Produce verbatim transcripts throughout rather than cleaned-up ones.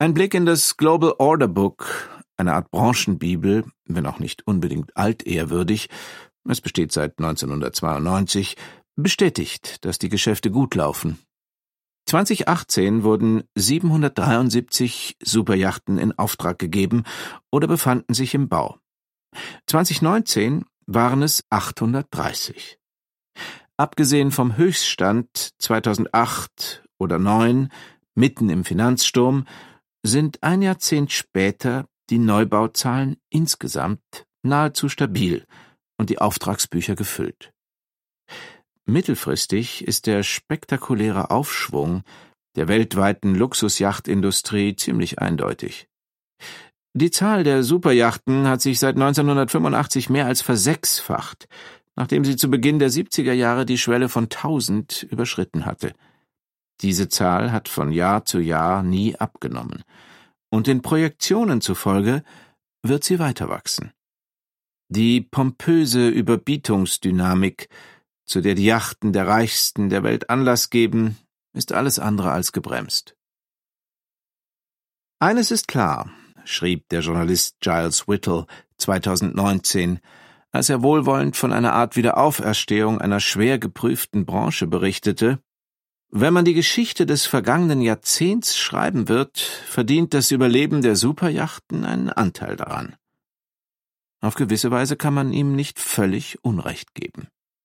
Ein Blick in das Global Order Book, eine Art Branchenbibel, wenn auch nicht unbedingt altehrwürdig, es besteht seit neunzehnhundertzweiundneunzig, bestätigt, dass die Geschäfte gut laufen. zweitausendachtzehn wurden siebenhundertdreiundsiebzig Superyachten in Auftrag gegeben oder befanden sich im Bau. zweitausendneunzehn waren es achthundertdreißig. Abgesehen vom Höchststand zweitausendacht oder zweitausendneun, mitten im Finanzsturm, sind ein Jahrzehnt später die Neubauzahlen insgesamt nahezu stabil und die Auftragsbücher gefüllt. Mittelfristig ist der spektakuläre Aufschwung der weltweiten Luxusjachtindustrie ziemlich eindeutig. Die Zahl der Superjachten hat sich seit neunzehnhundertfünfundachtzig mehr als versechsfacht, nachdem sie zu Beginn der siebziger Jahre die Schwelle von tausend überschritten hatte. Diese Zahl hat von Jahr zu Jahr nie abgenommen, und den Projektionen zufolge wird sie weiter wachsen. Die pompöse Überbietungsdynamik, zu der die Yachten der Reichsten der Welt Anlass geben, ist alles andere als gebremst. Eines ist klar, schrieb der Journalist Giles Whittle zweitausendneunzehn, als er wohlwollend von einer Art Wiederauferstehung einer schwer geprüften Branche berichtete: Wenn man die Geschichte des vergangenen Jahrzehnts schreiben wird, verdient das Überleben der Superyachten einen Anteil daran. Auf gewisse Weise kann man ihm nicht völlig Unrecht geben.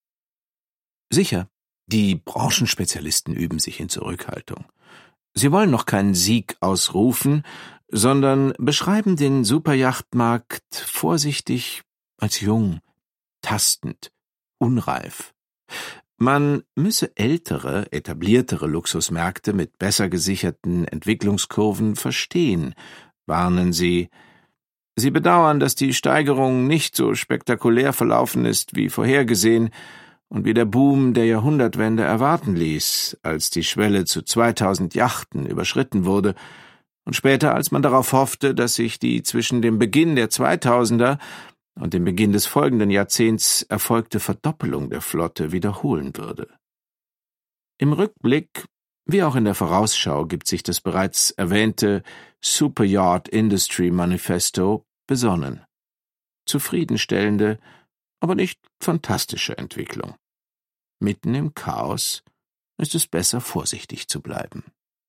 Sicher, die Branchenspezialisten üben sich in Zurückhaltung. Sie wollen noch keinen Sieg ausrufen, sondern beschreiben den Superyachtmarkt vorsichtig als jung, tastend, unreif. Man müsse ältere, etabliertere Luxusmärkte mit besser gesicherten Entwicklungskurven verstehen, warnen sie. Sie bedauern, dass die Steigerung nicht so spektakulär verlaufen ist wie vorhergesehen und wie der Boom der Jahrhundertwende erwarten ließ, als die Schwelle zu zweitausend Yachten überschritten wurde und später, als man darauf hoffte, dass sich die zwischen dem Beginn der zweitausender und dem Beginn des folgenden Jahrzehnts erfolgte Verdoppelung der Flotte wiederholen würde. Im Rückblick wie auch in der Vorausschau gibt sich das bereits erwähnte Super Yacht Industry Manifesto besonnen. Zufriedenstellende, aber nicht fantastische Entwicklung. Mitten im Chaos ist es besser, vorsichtig zu bleiben.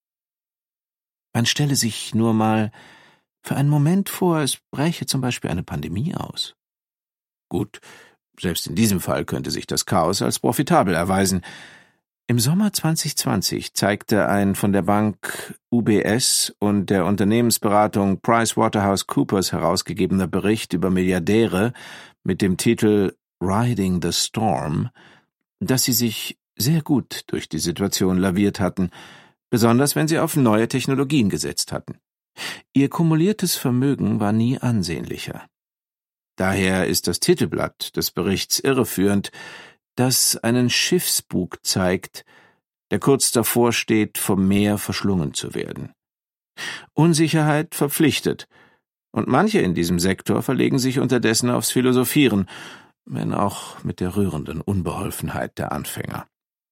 Man stelle sich nur mal für einen Moment vor, es bräche zum Beispiel eine Pandemie aus. Gut, selbst in diesem Fall könnte sich das Chaos als profitabel erweisen. Im Sommer zweitausendzwanzig zeigte ein von der Bank U B S und der Unternehmensberatung PricewaterhouseCoopers herausgegebener Bericht über Milliardäre mit dem Titel Riding the Storm, dass sie sich sehr gut durch die Situation laviert hatten, besonders wenn sie auf neue Technologien gesetzt hatten. Ihr kumuliertes Vermögen war nie ansehnlicher. Daher ist das Titelblatt des Berichts irreführend, das einen Schiffsbug zeigt, der kurz davor steht, vom Meer verschlungen zu werden. Unsicherheit verpflichtet, und manche in diesem Sektor verlegen sich unterdessen aufs Philosophieren, wenn auch mit der rührenden Unbeholfenheit der Anfänger.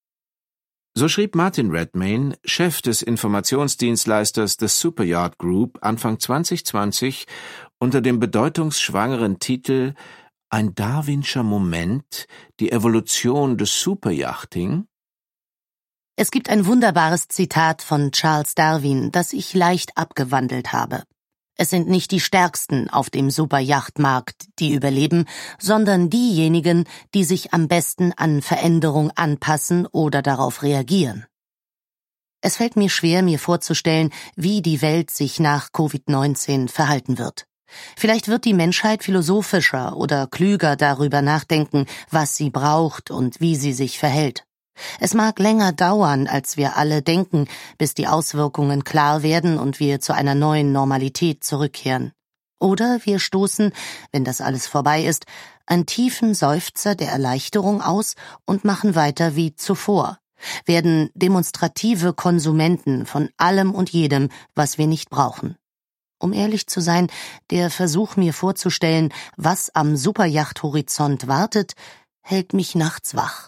So schrieb Martin Redmayne, Chef des Informationsdienstleisters The Superyacht Group, Anfang zweitausendzwanzig unter dem bedeutungsschwangeren Titel »Ein Darwinscher Moment, die Evolution des Superyachting«: Es gibt ein wunderbares Zitat von Charles Darwin, das ich leicht abgewandelt habe. Es sind nicht die Stärksten auf dem Superyachtmarkt, die überleben, sondern diejenigen, die sich am besten an Veränderung anpassen oder darauf reagieren. Es fällt mir schwer, mir vorzustellen, wie die Welt sich nach Covid neunzehn verhalten wird. Vielleicht wird die Menschheit philosophischer oder klüger darüber nachdenken, was sie braucht und wie sie sich verhält. Es mag länger dauern, als wir alle denken, bis die Auswirkungen klar werden und wir zu einer neuen Normalität zurückkehren. Oder wir stoßen, wenn das alles vorbei ist, einen tiefen Seufzer der Erleichterung aus und machen weiter wie zuvor, werden demonstrative Konsumenten von allem und jedem, was wir nicht brauchen. Um ehrlich zu sein, der Versuch, mir vorzustellen, was am Superyacht-Horizont wartet, hält mich nachts wach.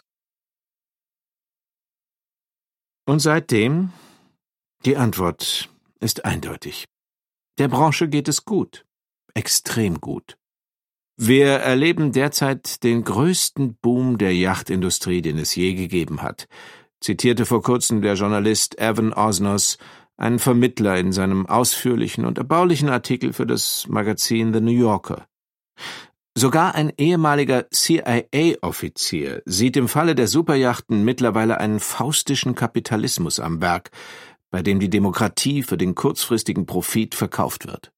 Und seitdem? Die Antwort ist eindeutig. Der Branche geht es gut. Extrem gut. Wir erleben derzeit den größten Boom der Yachtindustrie, den es je gegeben hat, zitierte vor kurzem der Journalist Evan Osnos, einen Vermittler, in seinem ausführlichen und erbaulichen Artikel für das Magazin The New Yorker. Sogar ein ehemaliger C I A-Offizier sieht im Falle der Superyachten mittlerweile einen faustischen Kapitalismus am Werk, bei dem die Demokratie für den kurzfristigen Profit verkauft wird.